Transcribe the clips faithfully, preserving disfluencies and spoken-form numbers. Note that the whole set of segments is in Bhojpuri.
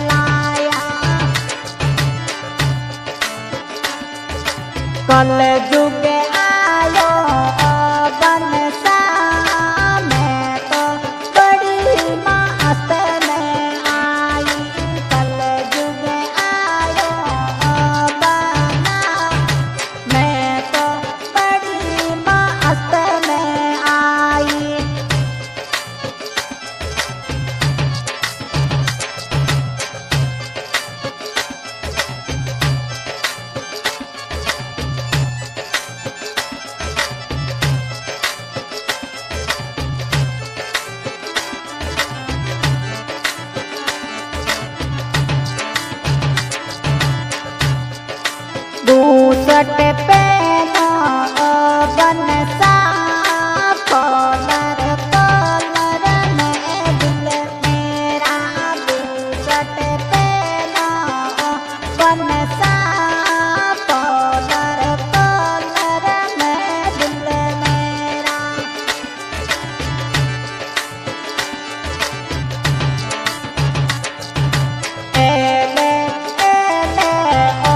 बतलाया। कल युग आयो बनसा में तो बड़ी मस्त में आई। कल युग आयो बना में तो बड़ी मस्त में आई। दूसट पेनो बनसा कलर कलर में दिल मेरा। दूसट पेनो बनसा कलर कलर में दिल मेरा। एले एले ओ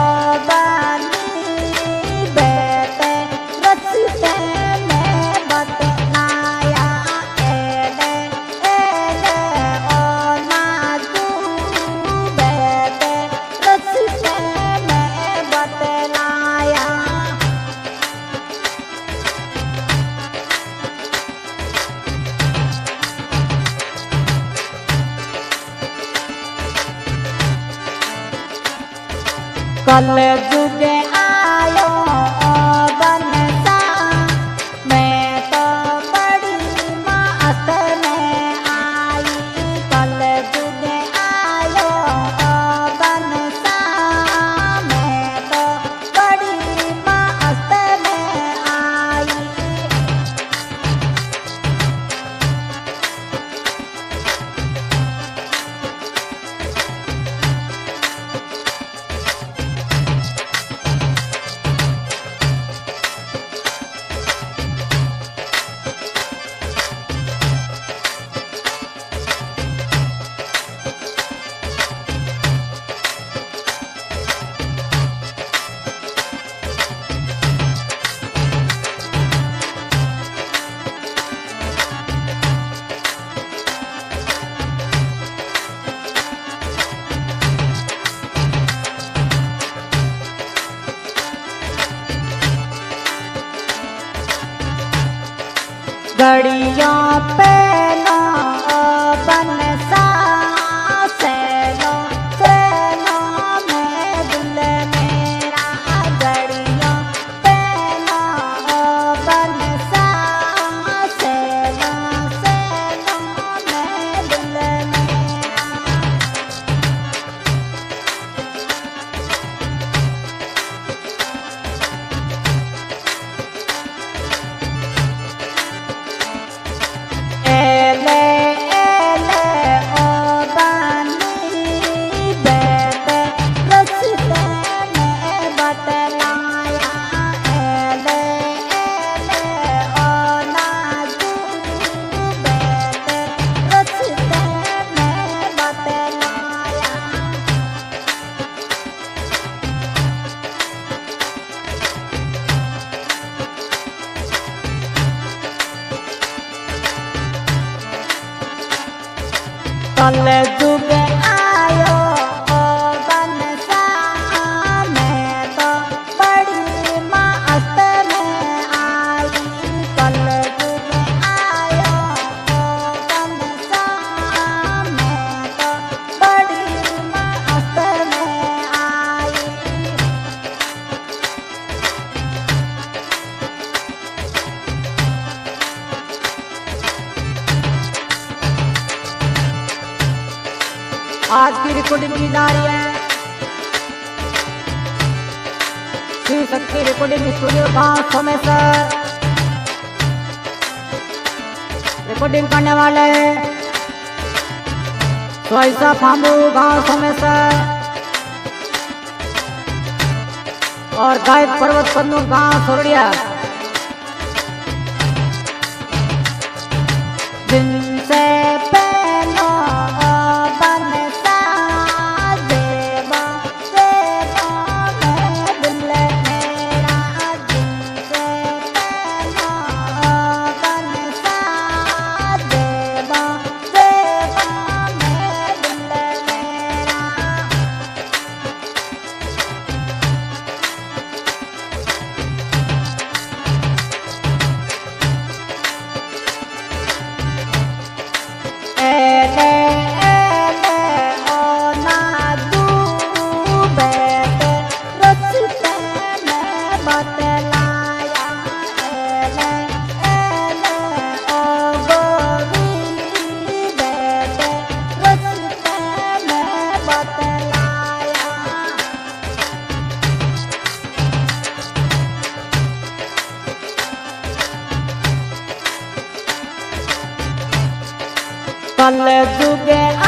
कल युग आयो बनसा में तो बड़ी मस्त में आई। कल युग आयो बनसा में तो बड़ी मस्त में आई। घड़ियों पे लो बनसा सेलो सेलो में दिल मेरा। घड़ियों पे लो बनसा सेलो सेलो में दिल मेरा। एले एले ओ बानी बैठे रस्ते में बतलाया। एले एले ओ नाजू बैठे रस्ते में बतलाया। कल युग आयो बनसा में तो बड़ी मस्त में आई। कल युग आयो बनसा में तो बड़ी मस्त में आई। आज की रिकॉर्डिंग की जा रही है श्री शक्ति रिकॉर्डिंग स्टूडियो गांव सोमेश्वर। रिकॉर्डिंग करने वाले सोईसा फामू गांव सोमेश्वर और गायक पर्वत कन्नूर गांव सोरड़िया। जिनसे पहलो बनसा बतलाया। कल जुगे